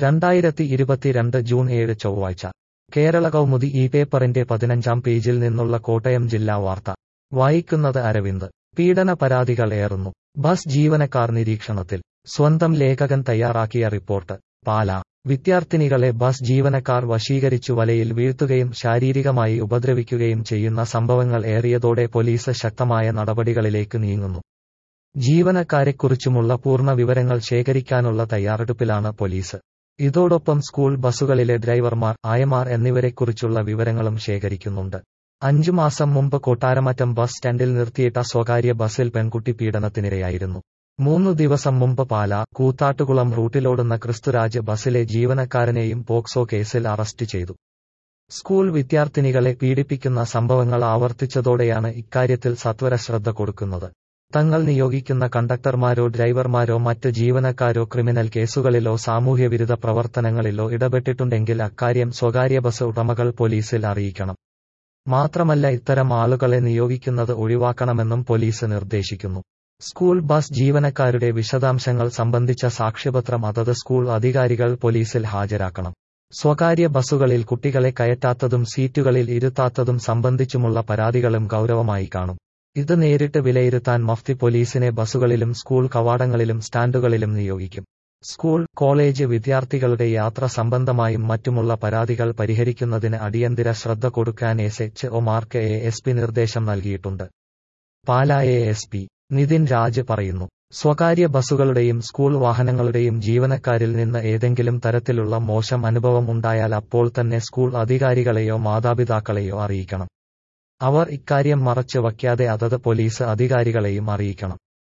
2022 June 7 ചൊവ്വാഴ്ച കേരള കൗമുദി ഈ പേപ്പറിന്റെ 15-ാം പേജിൽ നിന്നുള്ള കോട്ടയം ജില്ലാ വാർത്ത വായിക്കുന്നത് അരവിന്ദ്. പീഡന പരാതികൾ ഏറുന്നു. ബസ് ജീവനക്കാർ നിരീക്ഷണത്തിൽ. സ്വന്തം ലേഖകൻ തയ്യാറാക്കിയ റിപ്പോർട്ട്. പാലാ. വിദ്യാർത്ഥിനികളെ ബസ് ജീവനക്കാർ വശീകരിച്ചു വലയിൽ വീഴ്ത്തുകയും ശാരീരികമായി ഉപദ്രവിക്കുകയും ചെയ്യുന്ന സംഭവങ്ങൾ ഏറിയതോടെ പോലീസ് ശക്തമായ നടപടികളിലേക്ക് നീങ്ങുന്നു. ജീവനക്കാരെക്കുറിച്ചുമുള്ള പൂർണ്ണ വിവരങ്ങൾ ശേഖരിക്കാനുള്ള തയ്യാറെടുപ്പിലാണ് പോലീസ്. ഇതോടൊപ്പം സ്കൂൾ ബസുകളിലെ ഡ്രൈവർമാർ, ആയമാർ എന്നിവരെക്കുറിച്ചുള്ള വിവരങ്ങളും ശേഖരിക്കുന്നുണ്ട്. 5 മാസം മുമ്പ് കൊട്ടാരമറ്റം ബസ് സ്റ്റാൻഡിൽ നിർത്തിയിട്ട സ്വകാര്യ ബസിൽ പെൺകുട്ടി പീഡനത്തിനിരയായിരുന്നു. 3 ദിവസം മുമ്പ് പാലാ, കൂത്താട്ടുകുളം റൂട്ടിലോടുന്ന ക്രിസ്തുരാജ് ബസിലെ ജീവനക്കാരനെയും പോക്സോ കേസിൽ അറസ്റ്റ് ചെയ്തു. സ്കൂൾ വിദ്യാർത്ഥിനികളെ പീഡിപ്പിക്കുന്ന സംഭവങ്ങൾ ആവർത്തിച്ചതോടെയാണ് ഇക്കാര്യത്തിൽ സത്വര ശ്രദ്ധ കൊടുക്കുന്നത്. തങ്ങൾ നിയോഗിക്കുന്ന കണ്ടക്ടർമാരോ ഡ്രൈവർമാരോ മറ്റ് ജീവനക്കാരോ ക്രിമിനൽ കേസുകളിലോ സാമൂഹ്യവിരുദ്ധ പ്രവർത്തനങ്ങളിലോ ഇടപെട്ടിട്ടുണ്ടെങ്കിൽ അക്കാര്യം സ്വകാര്യ ബസ് ഉടമകൾ പോലീസിൽ അറിയിക്കണം. മാത്രമല്ല ഇത്തരം ആളുകളെ നിയോഗിക്കുന്നത് ഒഴിവാക്കണമെന്നും പോലീസ് നിർദ്ദേശിക്കുന്നു. സ്കൂൾ ബസ് ജീവനക്കാരുടെ വിശദാംശങ്ങൾ സംബന്ധിച്ച സാക്ഷ്യപത്രം അതത് സ്കൂൾ അധികാരികൾ പോലീസിൽ ഹാജരാക്കണം. സ്വകാര്യ ബസുകളിൽ കുട്ടികളെ കയറ്റാത്തതും സീറ്റുകളിൽ ഇരുത്താത്തതും സംബന്ധിച്ചുമുള്ള പരാതികളും ഗൗരവമായി കാണും. ഇത് നേരിട്ട് വിലയിരുത്താൻ മഫ്തി പോലീസിനെ ബസുകളിലും സ്കൂൾ കവാടങ്ങളിലും സ്റ്റാൻഡുകളിലും നിയോഗിക്കും. സ്കൂൾ, കോളേജ് വിദ്യാർത്ഥികളുടെ യാത്ര സംബന്ധമായും മറ്റുമുള്ള പരാതികൾ പരിഹരിക്കുന്നതിന് അടിയന്തര ശ്രദ്ധ കൊടുക്കാൻ SHOമാർക്ക് ASP നിർദ്ദേശം നൽകിയിട്ടുണ്ട്. പാലാ ASP നിതിൻ രാജ് പറയുന്നു. സ്വകാര്യ ബസുകളുടെയും സ്കൂൾ വാഹനങ്ങളുടെയും ജീവനക്കാരിൽ നിന്ന് ഏതെങ്കിലും തരത്തിലുള്ള മോശം അനുഭവം ഉണ്ടായാൽ അപ്പോൾ തന്നെ സ്കൂൾ അധികാരികളെയോ മാതാപിതാക്കളെയോ അറിയിക്കണം. അവർ ഇക്കാര്യം മറച്ച് വയ്ക്കാതെ അതത് പോലീസ് അധികാരികളെയും അറിയിക്കണം.